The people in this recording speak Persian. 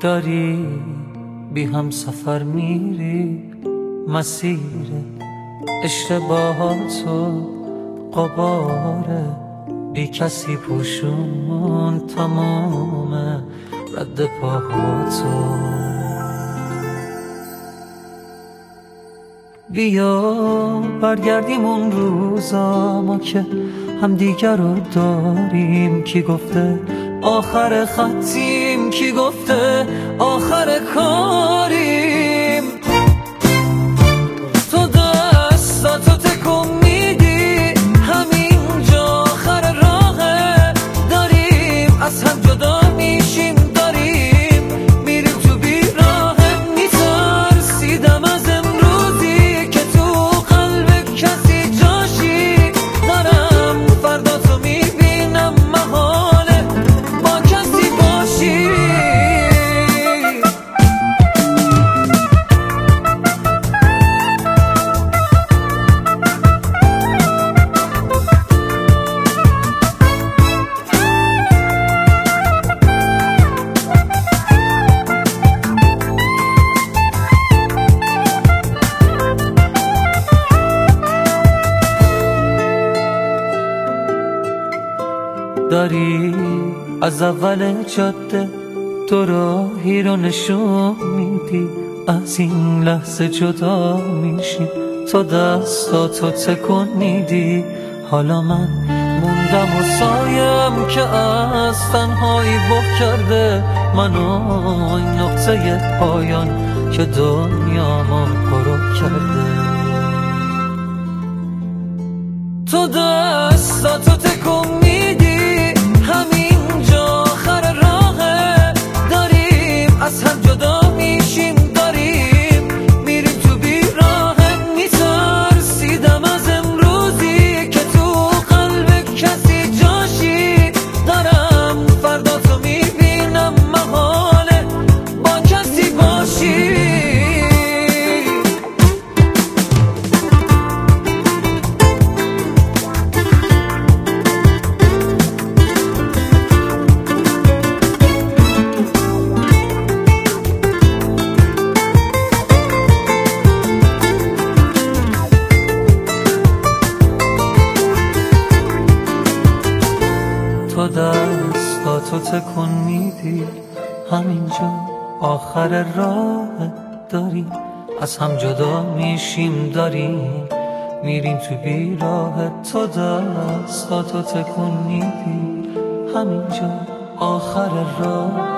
داری بی هم سفر میری، مسیر اشتباهاتو قباره بی کسی پوشون تمام رد پاهاتو. بیا برگردیم اون روزا ما که هم دیگر رو داریم. کی گفته آخر خطیم، کی گفته آخر کاریم. تو دستاتو تکون میدی، همینجا آخر راهه. داریم از هم جدا میشیم، داریم میریم تو بیراهه. میترسیدم از امروزی که تو قلب کسی جاشی. دارم فردا تو میبینم محاله با کسی باشی. داری از اول جاده تو راهی رو نشون میدی، از این لحظه جدا میشیم. تو دستاتو تکون میدی، حالا من موندم و سایم که از تنهایی بغ کرده منو. این نقطه پایان که دنیامو غروب کرده. تو دستاتو تکون میدی، همینجا آخر راهه. داریم از هم جدا میشیم، داریم میریم تو بیراهه. میترسیدم از امروزی که تو قلب کسی جاشی. دارم فردا تو میبینم محاله با کسی باشی. تو دستاتو تکون میدی، همینجا آخر راه. داریم از هم جدا میشیم، داریم میریم تو بیراه. تو دستاتو تکون میدی، همینجا آخر راه.